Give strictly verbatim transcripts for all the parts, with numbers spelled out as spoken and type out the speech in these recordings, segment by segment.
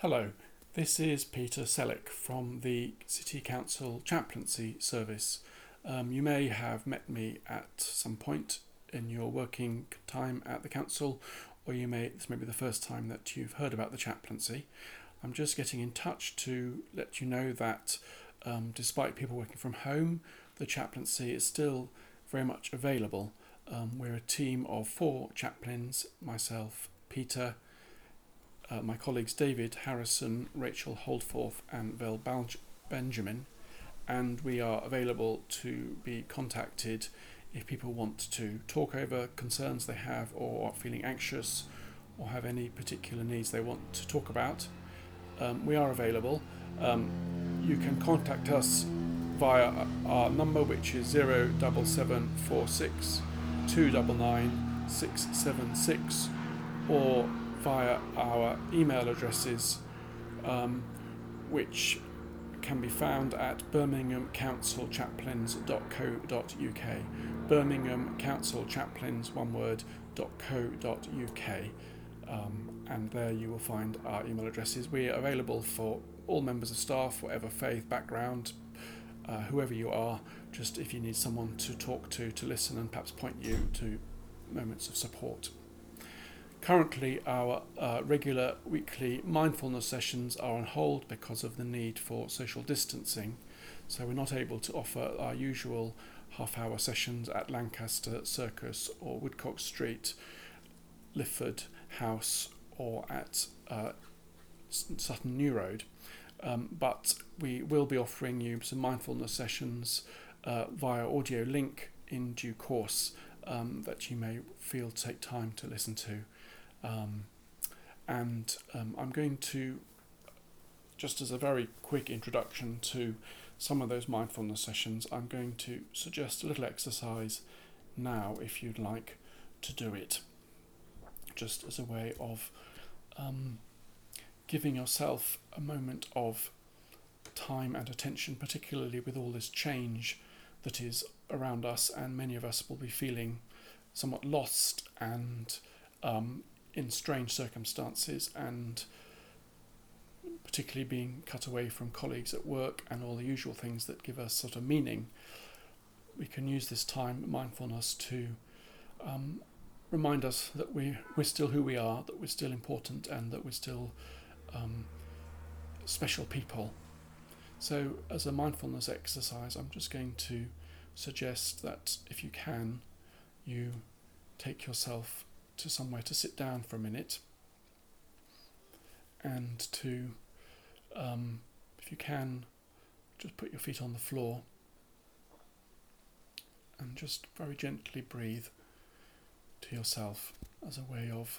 Hello, this is Peter Selleck from the City Council Chaplaincy Service. Um, you may have met me at some point in your working time at the council, or you may this may be the first time that you've heard about the chaplaincy. I'm just getting in touch to let you know that um, despite people working from home, the chaplaincy is still very much available. Um, we're a team of four chaplains, myself, Peter, Uh, my colleagues David Harrison, Rachel Holdforth and Vel Balj- Benjamin, and we are available to be contacted if people want to talk over concerns they have, or are feeling anxious, or have any particular needs they want to talk about. Um, we are available. Um, you can contact us via our number, which is zero seven seven four six two nine nine six seven six, or via our email addresses, um, which can be found at birmingham council chaplains dot co dot uk. birmingham council chaplains, one word, .co.uk. Um, and there you will find our email addresses. We are available for all members of staff, whatever faith, background, uh, whoever you are, just if you need someone to talk to, to listen and perhaps point you to moments of support. Currently, our uh, regular weekly mindfulness sessions are on hold because of the need for social distancing, so we're not able to offer our usual half-hour sessions at Lancaster Circus or Woodcock Street, Lifford House, or at uh, Sutton New Road, um, but we will be offering you some mindfulness sessions uh, via audio link in due course um, that you may feel to take time to listen to. Um, and um, I'm going to, just as a very quick introduction to some of those mindfulness sessions, I'm going to suggest a little exercise now if you'd like to do it, just as a way of um, giving yourself a moment of time and attention, particularly with all this change that is around us, and many of us will be feeling somewhat lost and um, in strange circumstances, and particularly being cut away from colleagues at work and all the usual things that give us sort of meaning. We can use this time, mindfulness, to um, remind us that we, we're still who we are, that we're still important, and that we're still um, special people. So as a mindfulness exercise, I'm just going to suggest that if you can, you take yourself to somewhere to sit down for a minute, and to, um, if you can, just put your feet on the floor and just very gently breathe to yourself as a way of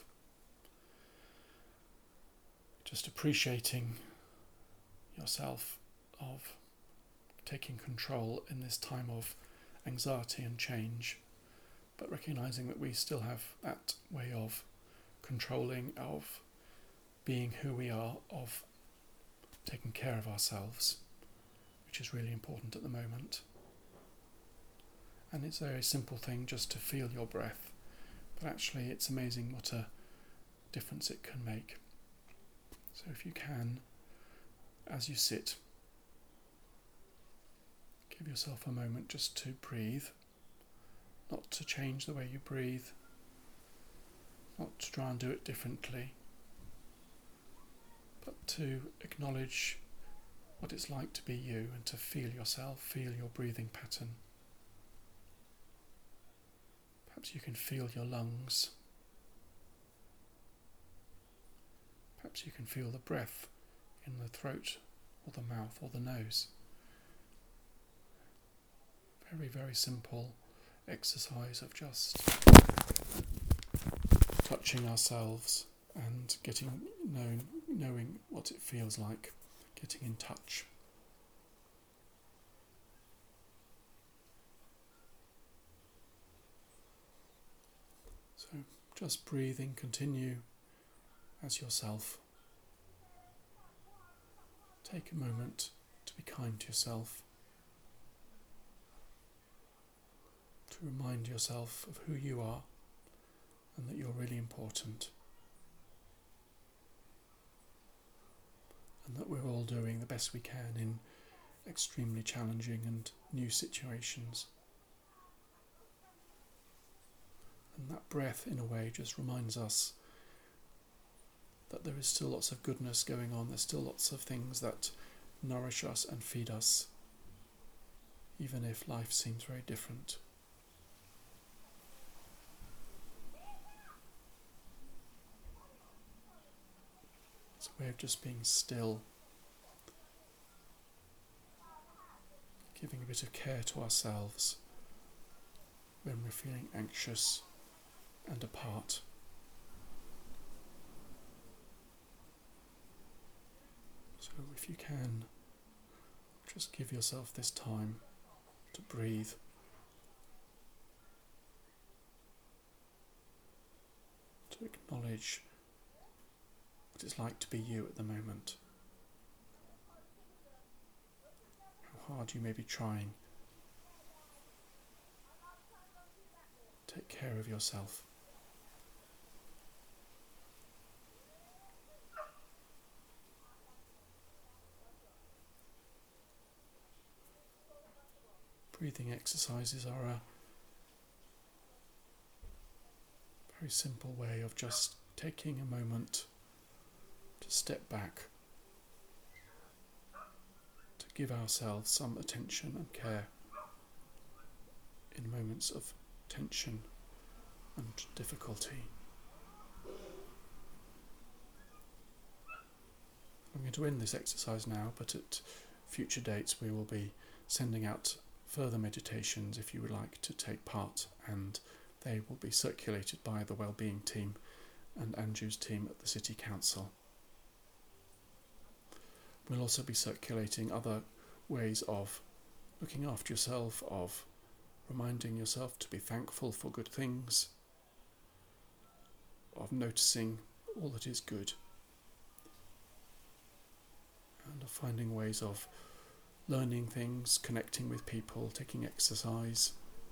just appreciating yourself, of taking control in this time of anxiety and change, but recognizing that we still have that way of controlling, of being who we are, of taking care of ourselves, which is really important at the moment. And it's a very simple thing just to feel your breath, but actually it's amazing what a difference it can make. So if you can, as you sit, give yourself a moment just to breathe, not to change the way you breathe, not to try and do it differently, but to acknowledge what it's like to be you and to feel yourself, feel your breathing pattern. Perhaps you can feel your lungs. Perhaps you can feel the breath in the throat or the mouth or the nose. Very, very simple exercise of just touching ourselves and getting known, knowing what it feels like, getting in touch. So just breathing, continue as yourself. Take a moment to be kind to yourself, to remind yourself of who you are and that you're really important. best we can in extremely challenging and new situations. And that breath, in a way, just reminds us that there is still lots of goodness going on. There's still lots of things that nourish us and feed us, even if life seems very different. It's a way of just being still, giving a bit of care to ourselves when we're feeling anxious and apart. So if you can, just give yourself this time to breathe, to acknowledge what it's like to be you at the moment, how hard you may be trying. Take care of yourself. Breathing exercises are a very simple way of just taking a moment to step back, to give ourselves some attention and care in moments of tension and difficulty. I'm going to end this exercise now, but at future dates we will be sending out further meditations if you would like to take part, and they will be circulated by the Wellbeing team and Andrew's team at the City Council. We'll also be circulating other ways of looking after yourself, of reminding yourself to be thankful for good things, of noticing all that is good, and of finding ways of learning things, connecting with people, taking exercise.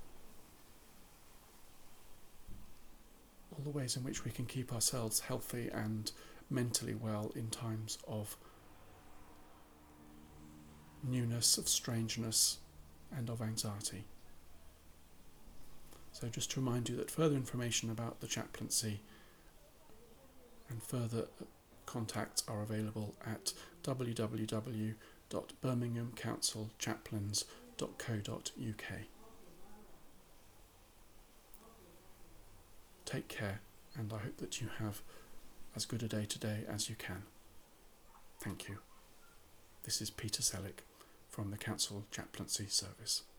All the ways in which we can keep ourselves healthy and mentally well in times of newness, of strangeness, and of anxiety. So just to remind you that further information about the chaplaincy and further contacts are available at w w w dot birmingham council chaplains dot co dot u k. Take care, and I hope that you have as good a day today as you can. Thank you. This is Peter Selleck from the Council Chaplaincy Service.